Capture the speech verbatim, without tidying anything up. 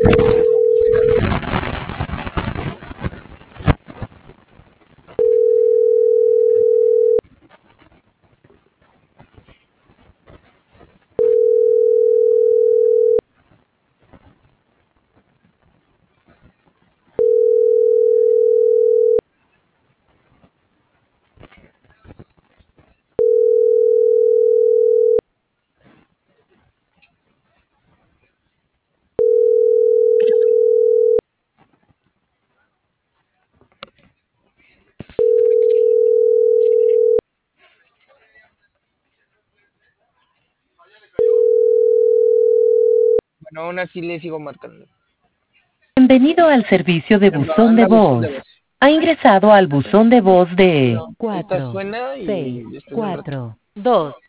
Bueno, aún así le sigo marcando. Bienvenido al servicio de Bueno, buzón de anda buzón de voz. voz. Ha ingresado al buzón de voz de Bueno, esta cuatro suena seis y después de un rato. cuatro dos